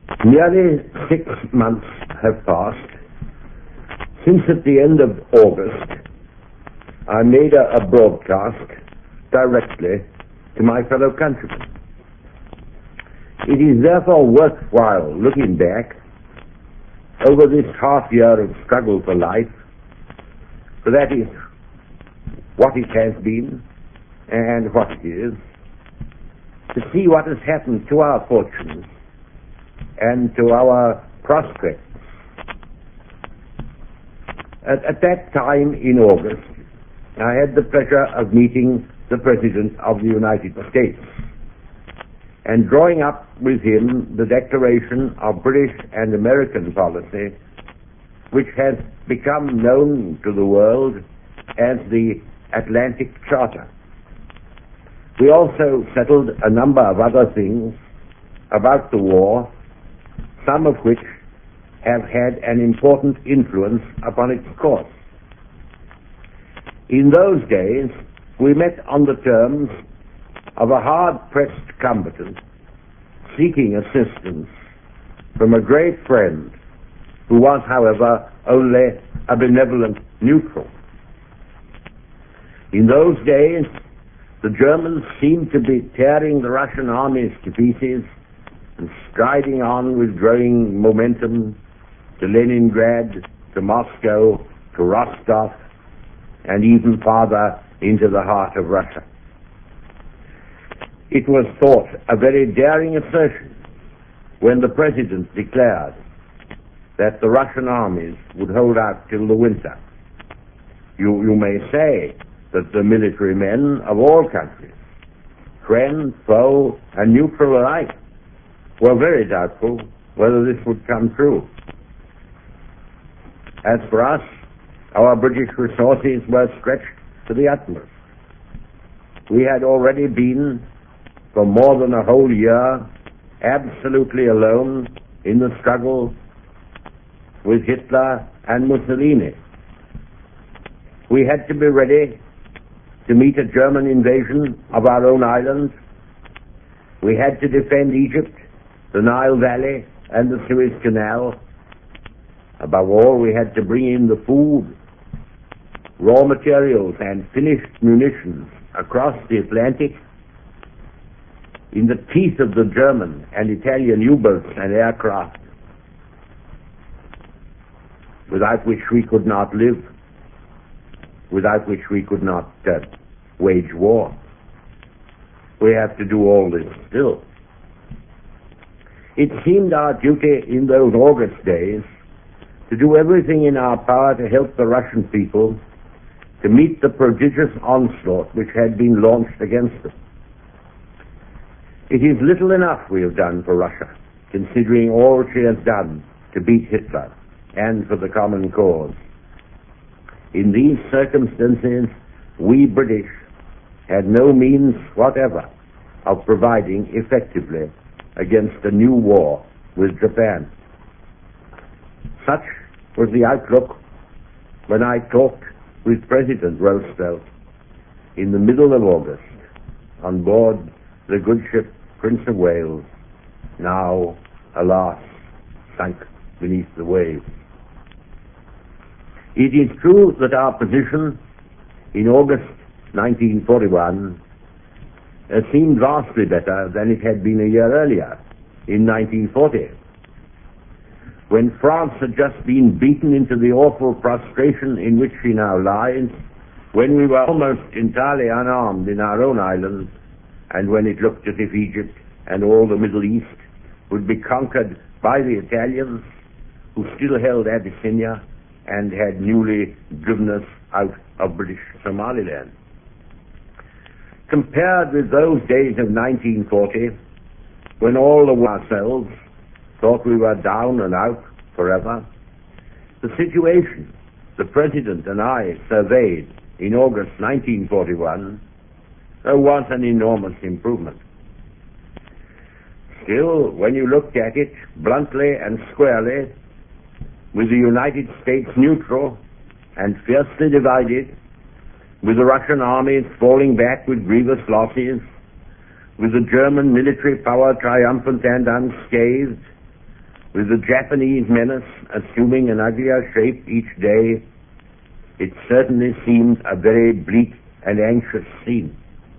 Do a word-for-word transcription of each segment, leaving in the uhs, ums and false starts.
Nearly six months have passed since at the end of August I made a, a broadcast directly to my fellow countrymen. It is therefore worthwhile looking back over this half year of struggle for life, for that is what it has been and what it is, to see what has happened to our fortunes and to our prospects. At, at that time in August, I had the pleasure of meeting the President of the United States and drawing up with him the declaration of British and American policy, which has become known to the world as the Atlantic Charter. We also settled a number of other things about the war, some of which have had an important influence upon its course. In those days, we met on the terms of a hard-pressed combatant seeking assistance from a great friend who was, however, only a benevolent neutral. In those days, the Germans seemed to be tearing the Russian armies to pieces and striding on with growing momentum to Leningrad, to Moscow, to Rostov, and even farther into the heart of Russia. It was thought a very daring assertion when the President declared that the Russian armies would hold out till the winter. You, you may say that the military men of all countries, friend, foe, and neutral alike, were very doubtful whether this would come true. As for us, our British resources were stretched to the utmost. We had already been, for more than a whole year, absolutely alone in the struggle with Hitler and Mussolini. We had to be ready to meet a German invasion of our own island. We had to defend Egypt, the Nile Valley, and the Suez Canal. Above all, we had to bring in the food, raw materials, and finished munitions across the Atlantic in the teeth of the German and Italian U-boats and aircraft, without which we could not live, without which we could not uh, wage war. We have to do all this still. It seemed our duty in those August days to do everything in our power to help the Russian people to meet the prodigious onslaught which had been launched against them. It is little enough we have done for Russia, considering all she has done to beat Hitler and for the common cause. In these circumstances, we British had no means whatever of providing effectively against a new war with Japan. Such was the outlook when I talked with President Roosevelt in the middle of August on board the good ship Prince of Wales, now, alas, sunk beneath the waves. It is true that our position in August nineteen forty-one uh, seemed vastly better than it had been a year earlier, in nineteen forty, when France had just been beaten into the awful prostration in which she now lies, when we were almost entirely unarmed in our own islands, and when it looked as if Egypt and all the Middle East would be conquered by the Italians, who still held Abyssinia and had newly driven us out of British Somaliland. Compared with those days of nineteen forty, when all of ourselves thought we were down and out forever, the situation the President and I surveyed in August nineteen forty-one there was an enormous improvement. Still, when you looked at it bluntly and squarely, with the United States neutral and fiercely divided, with the Russian armies falling back with grievous losses, with the German military power triumphant and unscathed, with the Japanese menace assuming an uglier shape each day, it certainly seems a very bleak and anxious scene.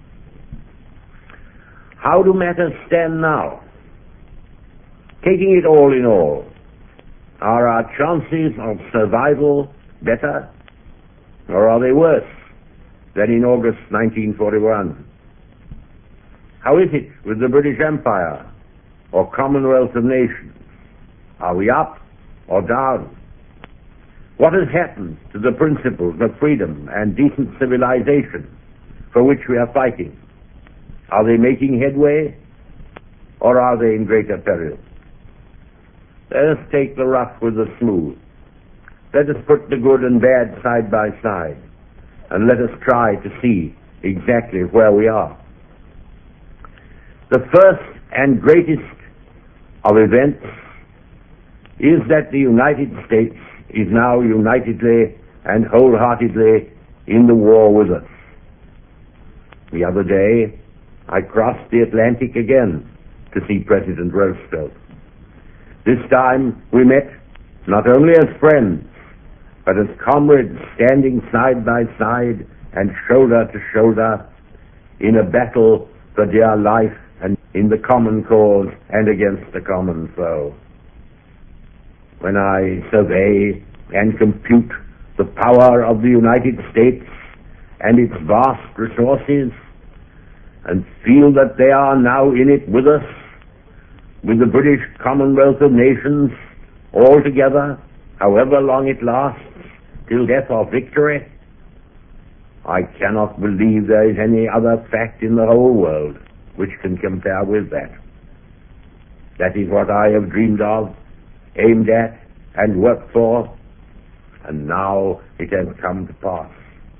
How do matters stand now? Taking it all in all, are our chances of survival better, or are they worse than in August nineteen forty-one? How is it with the British Empire or Commonwealth of Nations? Are we up or down? What has happened to the principles of freedom and decent civilization for which we are fighting? Are they making headway, or are they in greater peril? Let us take the rough with the smooth. Let us put the good and bad side by side, and let us try to see exactly where we are. The first and greatest of events is that the United States is now unitedly and wholeheartedly in the war with us. The other day, I crossed the Atlantic again to see President Roosevelt. This time we met not only as friends, but as comrades standing side by side and shoulder to shoulder in a battle for dear life and in the common cause and against the common foe. When I survey and compute the power of the United States and its vast resources, and feel that they are now in it with us, with the British Commonwealth of Nations, all together, however long it lasts, till death or victory, I cannot believe there is any other fact in the whole world which can compare with that. That is what I have dreamed of, aimed at, and worked for, and now it has come to pass.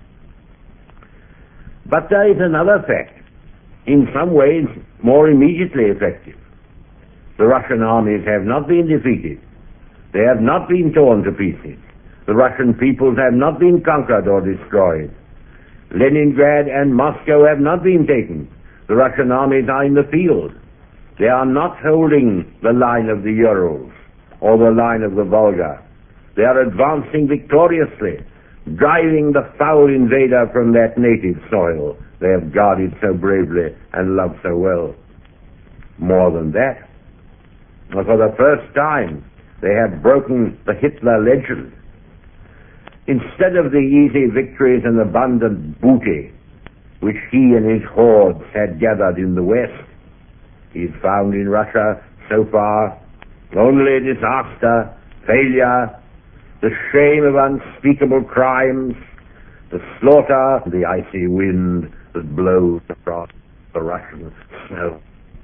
But there is another fact, in some ways more immediately effective. The Russian armies have not been defeated. They have not been torn to pieces. The Russian peoples have not been conquered or destroyed. Leningrad and Moscow have not been taken. The Russian armies are in the field. They are not holding the line of the Urals or the line of the Volga. They are advancing victoriously, driving the foul invader from that native soil they have guarded so bravely and loved so well. More than that, for the first time, they have broken the Hitler legend. Instead of the easy victories and abundant booty which he and his hordes had gathered in the West, he has found in Russia so far only disaster, failure, the shame of unspeakable crimes, the slaughter, the icy wind that blows across the Russian snow.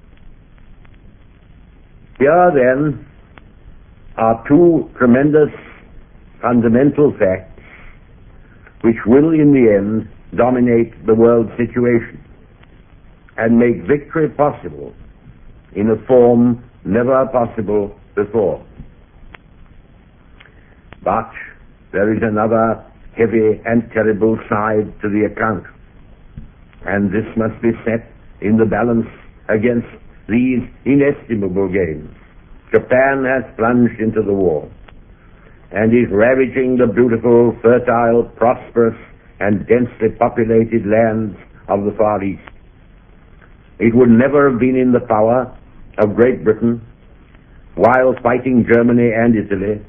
Here, then, are two tremendous fundamental facts which will, in the end, dominate the world situation and make victory possible in a form never possible before. But there is another heavy and terrible side to the account, and this must be set in the balance against these inestimable gains. Japan has plunged into the war and is ravaging the beautiful, fertile, prosperous, and densely populated lands of the Far East. It would never have been in the power of Great Britain, while fighting Germany and Italy,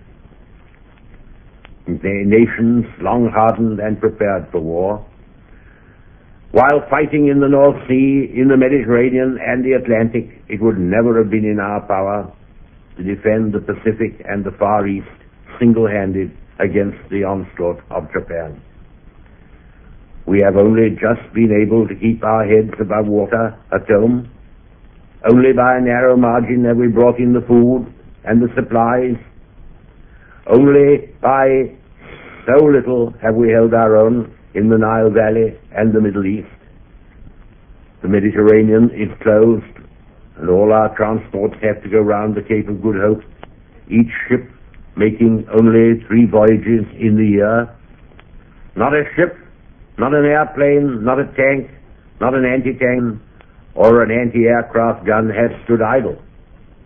the nations long hardened and prepared for war, while fighting in the North Sea, in the Mediterranean and the Atlantic. It would never have been in our power to defend the Pacific and the Far East single-handed against the onslaught of Japan. We have only just been able to keep our heads above water at home. Only by a narrow margin have we brought in the food and the supplies. Only by so little have we held our own in the Nile Valley and the Middle East. The Mediterranean is closed, and all our transports have to go round the Cape of Good Hope, each ship making only three voyages in the year. Not a ship, not an airplane, not a tank, not an anti-tank, or an anti-aircraft gun has stood idle.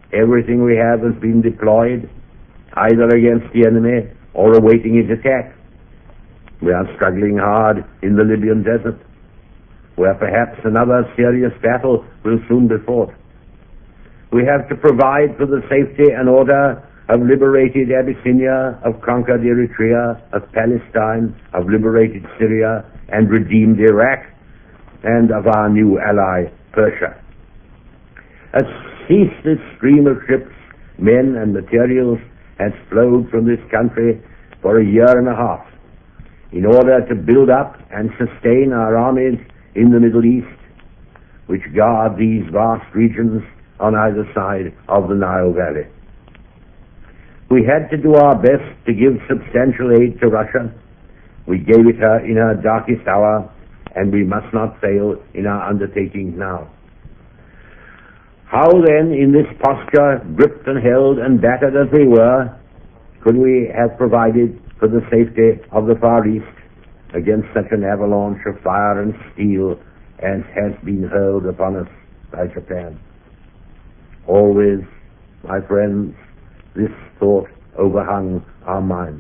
Everything we have has been deployed either against the enemy or awaiting his attack. We are struggling hard in the Libyan desert, where perhaps another serious battle will soon be fought. We have to provide for the safety and order of liberated Abyssinia, of conquered Eritrea, of Palestine, of liberated Syria, and redeemed Iraq, and of our new ally, Persia. A ceaseless stream of ships, men, and materials has flowed from this country for a year and a half in order to build up and sustain our armies in the Middle East, which guard these vast regions on either side of the Nile Valley. We had to do our best to give substantial aid to Russia. We gave it her in her darkest hour, and we must not fail in our undertakings now. How then, in this posture, gripped and held and battered as we were, could we have provided for the safety of the Far East against such an avalanche of fire and steel as has been hurled upon us by Japan? Always, my friends, this thought overhung our minds.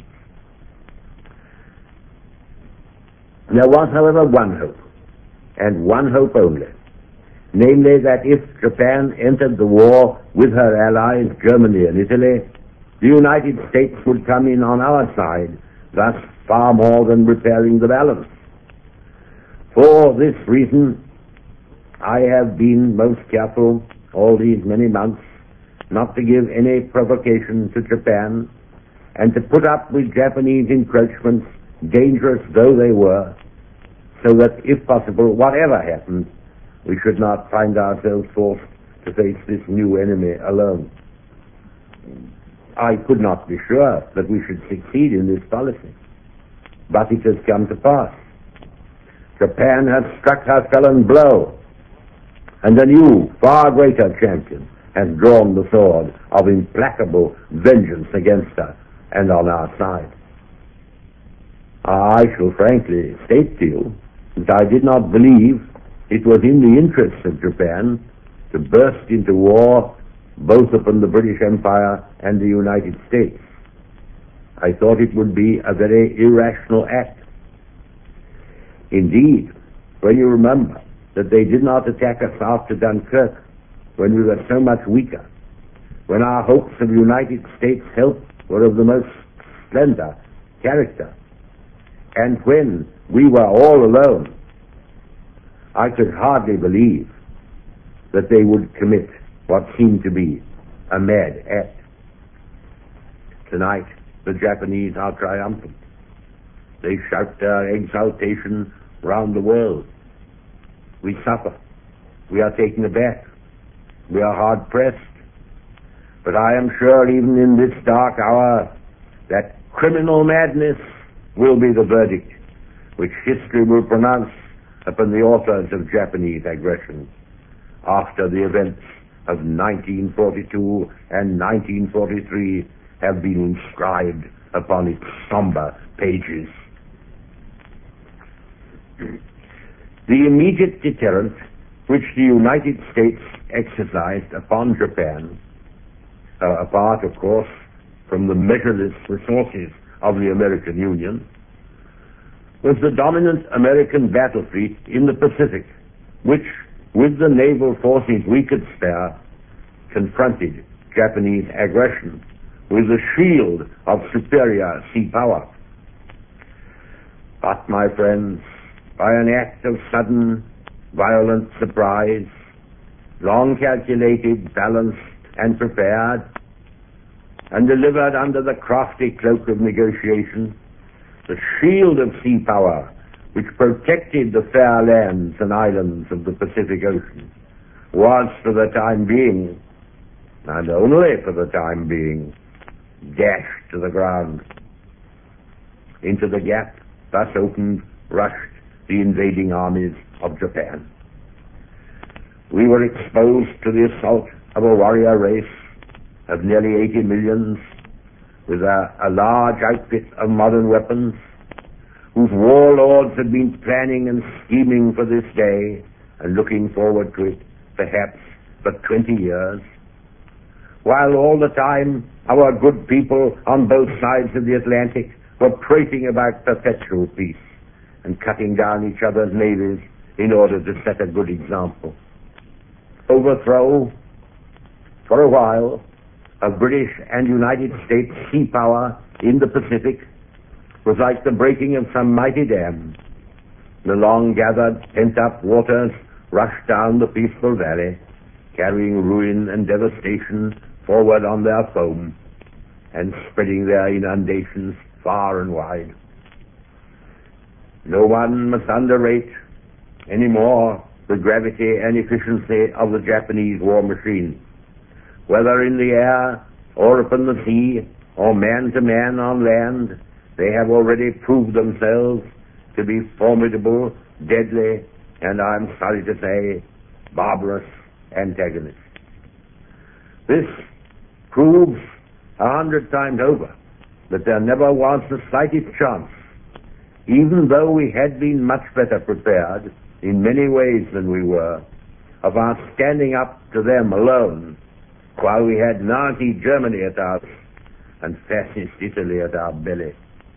There was, however, one hope, and one hope only, namely that if Japan entered the war with her allies, Germany and Italy, the United States would come in on our side, thus far more than repairing the balance. For this reason, I have been most careful all these many months not to give any provocation to Japan and to put up with Japanese encroachments, dangerous though they were, so that, if possible, whatever happened, we should not find ourselves forced to face this new enemy alone. I could not be sure that we should succeed in this policy, but it has come to pass. Japan has struck her felon blow, and a new, far greater champion has drawn the sword of implacable vengeance against her and on our side. I shall frankly state to you that I did not believe it was in the interests of Japan to burst into war both upon the British Empire and the United States. I thought it would be a very irrational act. Indeed, when you remember that they did not attack us after Dunkirk, when we were so much weaker, when our hopes of United States help were of the most slender character, and when we were all alone, I could hardly believe that they would commit what seemed to be a mad act. Tonight, the Japanese are triumphant. They shout their exultation round the world. We suffer. We are taken aback. We are hard-pressed. But I am sure even in this dark hour that criminal madness will be the verdict which history will pronounce upon the authors of Japanese aggression after the events of nineteen forty-two and nineteen forty-three have been inscribed upon its somber pages. The immediate deterrent which the United States exercised upon Japan, uh, apart, of course, from the measureless resources of the American Union, was the dominant American battle fleet in the Pacific, which, with the naval forces we could spare, confronted Japanese aggression with a shield of superior sea power. But, my friends, by an act of sudden, violent surprise, long calculated, balanced, and prepared, and delivered under the crafty cloak of negotiation, the shield of sea power which protected the fair lands and islands of the Pacific Ocean was, for the time being, and only for the time being, dashed to the ground. Into the gap thus opened rushed the invading armies of Japan. We were exposed to the assault of a warrior race of nearly eighty millions, with a, a large outfit of modern weapons, whose warlords had been planning and scheming for this day and looking forward to it perhaps for twenty years, while all the time our good people on both sides of the Atlantic were prating about perpetual peace and cutting down each other's navies in order to set a good example. Overthrow, for a while, of British and United States sea power in the Pacific was like the breaking of some mighty dam. The long-gathered, pent-up waters rushed down the peaceful valley, carrying ruin and devastation forward on their foam and spreading their inundations far and wide. No one must underrate any more the gravity and efficiency of the Japanese war machine. Whether in the air or upon the sea or man-to-man on land, they have already proved themselves to be formidable, deadly, and I'm sorry to say, barbarous antagonists. This proves a hundred times over that there never was the slightest chance, even though we had been much better prepared in many ways than we were, of our standing up to them alone, while we had Nazi Germany at our and fascist Italy at our belly.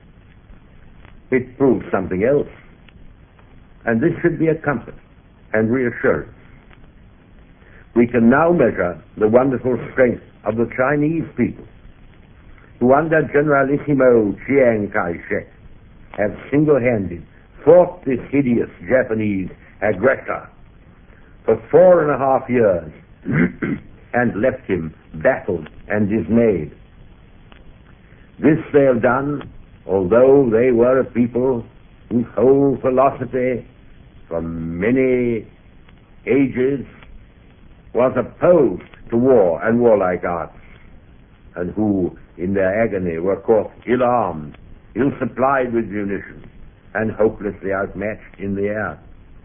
It proves something else, and this should be a comfort and reassurance. We can now measure the wonderful strength of the Chinese people, who under Generalissimo Chiang Kai-shek have single-handed fought this hideous Japanese aggressor for four and a half years and left him baffled and dismayed. This they have done, although they were a people whose whole philosophy for many ages was opposed to war and warlike arts, and who, in their agony, were caught ill-armed, ill-supplied with munitions, and hopelessly outmatched in the air.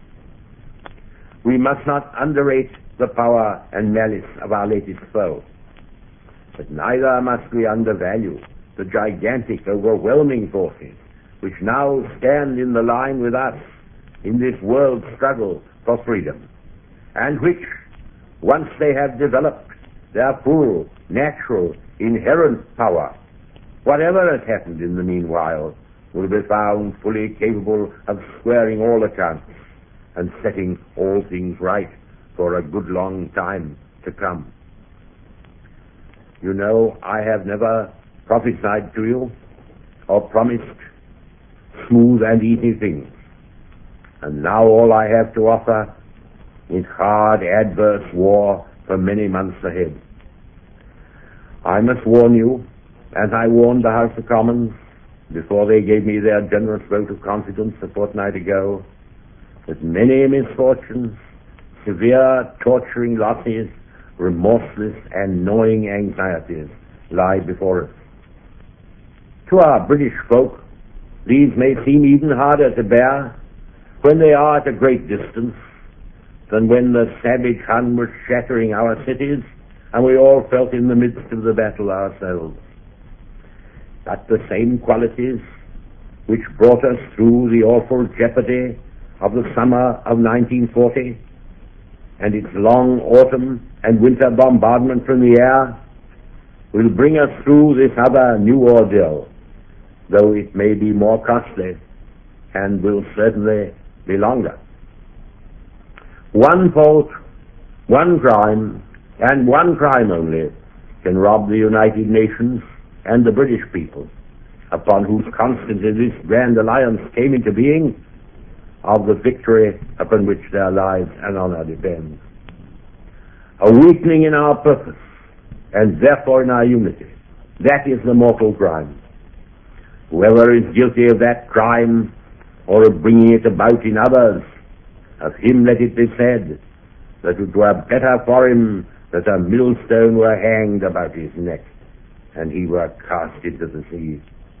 We must not underrate the power and malice of our latest foe, but neither must we undervalue the gigantic, overwhelming forces which now stand in the line with us in this world struggle for freedom, and which, once they have developed their full, natural, inherent power, whatever has happened in the meanwhile will be found fully capable of squaring all accounts and setting all things right for a good long time to come. You know, I have never prophesied to you or promised smooth and easy things, and now all I have to offer is hard, adverse war for many months ahead. I must warn you, as I warned the House of Commons before they gave me their generous vote of confidence a fortnight ago, that many misfortunes, severe torturing losses, remorseless and gnawing anxieties lie before us. To our British folk, these may seem even harder to bear when they are at a great distance than when the savage Hun was shattering our cities and we all felt in the midst of the battle ourselves. But the same qualities which brought us through the awful jeopardy of the summer of nineteen forty and its long autumn and winter bombardment from the air will bring us through this other new ordeal, though it may be more costly and will certainly be longer. One fault, one crime, and one crime only can rob the United Nations and the British people, upon whose constancy this grand alliance came into being, of the victory upon which their lives and honor depend. A weakening in our purpose, and therefore in our unity, that is the mortal crime. Whoever is guilty of that crime, or of bringing it about in others, of him let it be said that it were better for him that a millstone were hanged about his neck, and he were cast into the sea.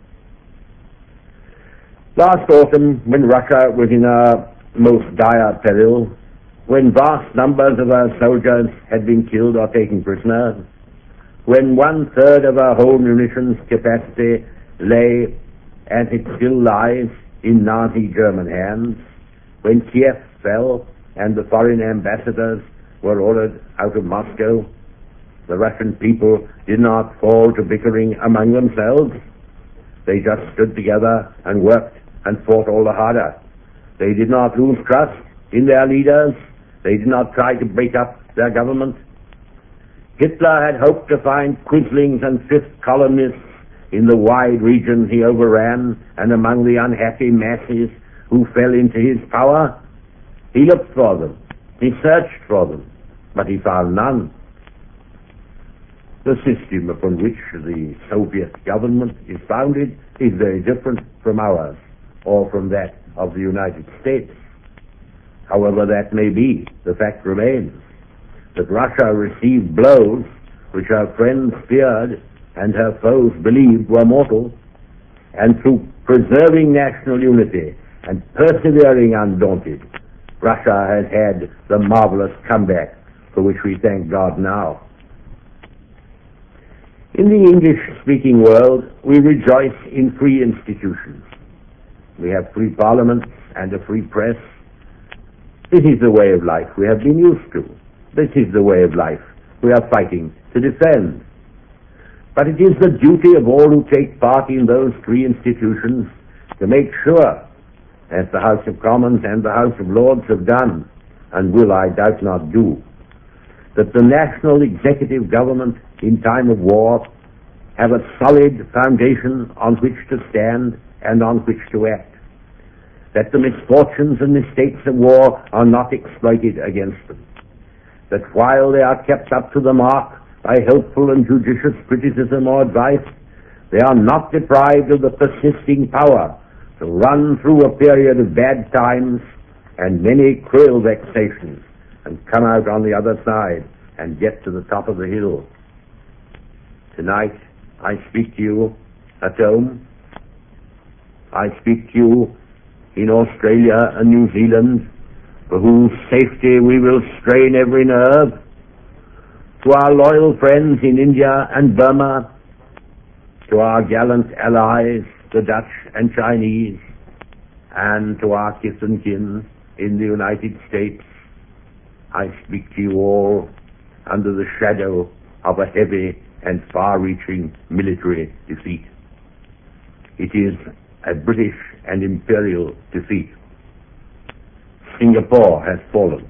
Last autumn, when Russia was in a most dire peril, when vast numbers of her soldiers had been killed or taken prisoners, when one-third of her whole munitions capacity lay, as it still lies, in Nazi German hands, when Kiev fell and the foreign ambassadors were ordered out of Moscow, The Russian people did not fall to bickering among themselves. They just stood together and worked and fought all the harder. They did not lose trust in their leaders. They did not try to break up their government. Hitler had hoped to find quislings and fifth columnists in the wide regions he overran and among the unhappy masses who fell into his power. He looked for them. He searched for them, but he found none. The system upon which the Soviet government is founded is very different from ours or from that of the United States. However that may be, the fact remains that Russia received blows which her friends feared and her foes believed were mortal, and through preserving national unity and persevering undaunted, Russia has had the marvelous comeback for which we thank God now. In the English-speaking world, we rejoice in free institutions. We have free parliaments and a free press. This is the way of life we have been used to. This is the way of life we are fighting to defend. But it is the duty of all who take part in those free institutions to make sure, as the House of Commons and the House of Lords have done, and will, I doubt not, do, that the national executive government in time of war have a solid foundation on which to stand and on which to act, that the misfortunes and mistakes of war are not exploited against them, that while they are kept up to the mark by helpful and judicious criticism or advice, they are not deprived of the persisting power to run through a period of bad times and many cruel vexations and come out on the other side and get to the top of the hill. Tonight, I speak to you at home. I speak to you in Australia and New Zealand, for whose safety we will strain every nerve. To our loyal friends in India and Burma, to our gallant allies, the Dutch and Chinese, and to our kith and kin in the United States, I speak to you all under the shadow of a heavy and far-reaching military defeat. It is a British and imperial defeat. Singapore has fallen.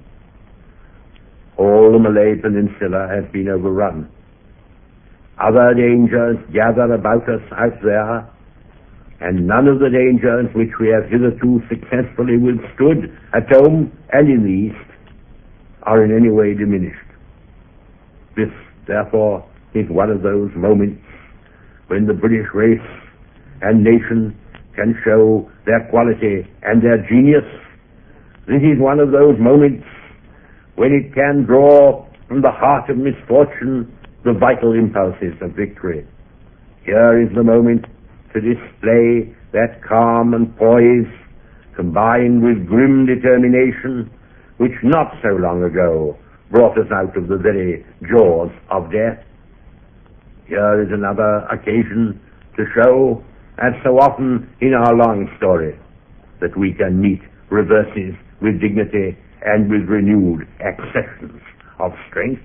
All the Malay Peninsula has been overrun. Other dangers gather about us out there, and none of the dangers which we have hitherto successfully withstood at home and in the East are in any way diminished. This, therefore, is one of those moments when the British race and nation can show their quality and their genius. This is one of those moments when it can draw from the heart of misfortune the vital impulses of victory. Here is the moment to display that calm and poise combined with grim determination which not so long ago brought us out of the very jaws of death. Here is another occasion to show, as so often in our long story, that we can meet reverses with dignity and with renewed accessions of strength.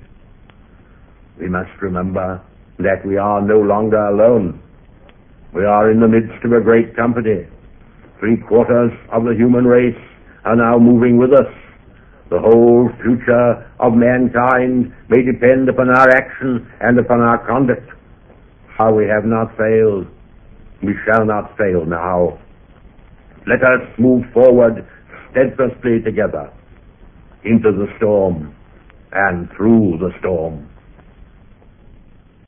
We must remember that we are no longer alone. We are in the midst of a great company. Three quarters of the human race are now moving with us. The whole future of mankind may depend upon our action and upon our conduct. How we have not failed, we shall not fail now. Let us move forward steadfastly together into the storm and through the storm.